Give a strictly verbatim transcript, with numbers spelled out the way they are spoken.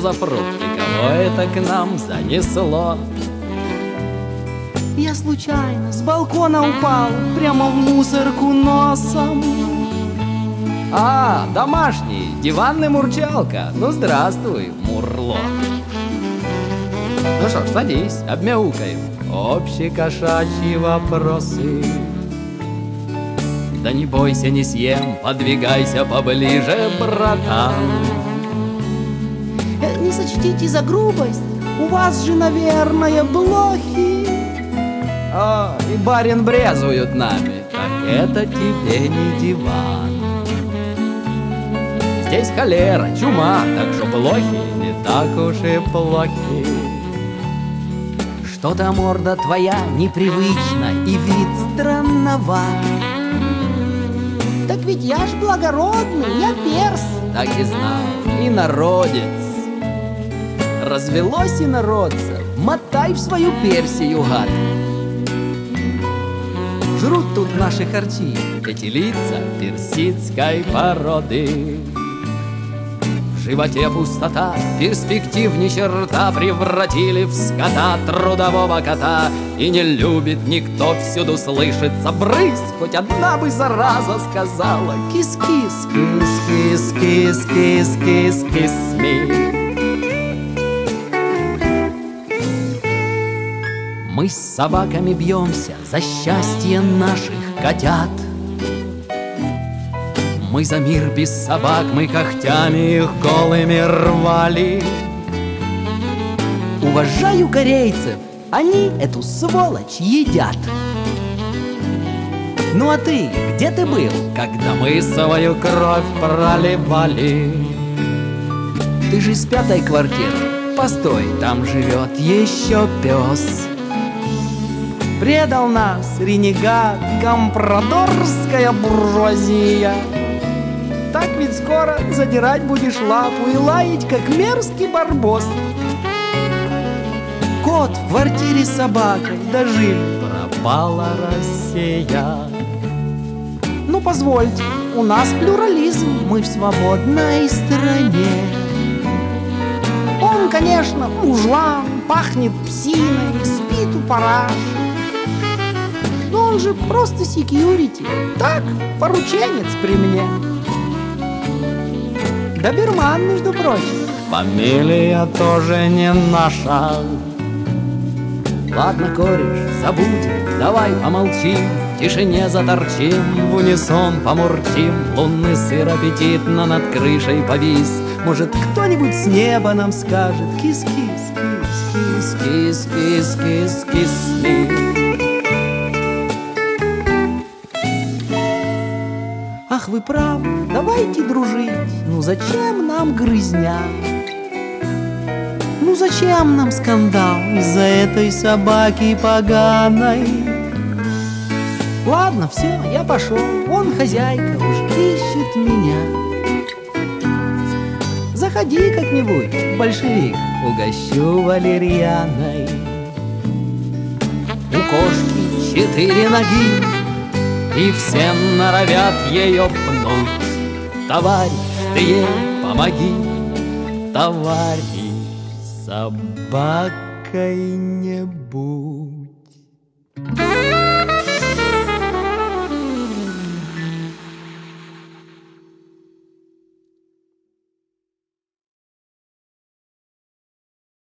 за фрукты? Кого это к нам занесло? Я случайно с балкона упал прямо в мусорку носом. А, домашний, диванный мурчалка. Ну, здравствуй, Мурло. Ну что ж, садись, обмяукаем. Общекошачьи вопросы. Да не бойся, не съем, подвигайся поближе, братан. Не сочтите за грубость, у вас же, наверное, блохи. О, и барин брезуют нами. Так это тебе не диван. Здесь холера, чума, так что блохи не так уж и плохи. Что-то морда твоя непривычна и вид странноват. Так ведь я ж благородный, я перс. Так и знал, и народец. Развелось и народца, мотай в свою Персию, гад. Жрут тут наши харчи, эти лица персидской породы. В животе пустота, перспектив ни черта, превратили в скота трудового кота. И не любит никто, всюду слышится брысь, хоть одна бы зараза сказала: кис-кис, кис-кис, кис-кис, кис-кис ми. Мы с собаками бьемся за счастье наших котят. Мы за мир без собак, мы когтями их голыми рвали. Уважаю корейцев, они эту сволочь едят. Ну а ты, где ты был, когда мы свою кровь проливали? Ты же из пятой квартиры, постой, там живет еще пес. Предал нас ренегат, компрадорская буржуазия. Так ведь скоро задирать будешь лапу и лаять, как мерзкий барбос. Кот в квартире с собакой дожили, пропала Россия. Ну позвольте, у нас плюрализм, мы в свободной стране. Он, конечно, мужлан, пахнет псиной, спит у параши. Но он же просто секьюрити, так, порученец при мне. Доберман, между прочим. Фамилия тоже не наша. Ладно, кореш, забудем, давай помолчим, в тишине заторчим, в унисон помурчим. Лунный сыр аппетитно над крышей повис. Может, кто-нибудь с неба нам скажет: кис-кис, кис-кис, кис-кис, кис-кис-ми. Ах, вы правы, давайте дружить. Ну зачем нам грызня? Ну зачем нам скандал из-за этой собаки поганой? Ладно, все, я пошел. Вон хозяйка уж ищет меня. Заходи как-нибудь, большевик, угощу валерьяной. У кошки четыре ноги, и все норовят ее пнуть. Товарищ, ты ей помоги, товарищ, собакой не будь.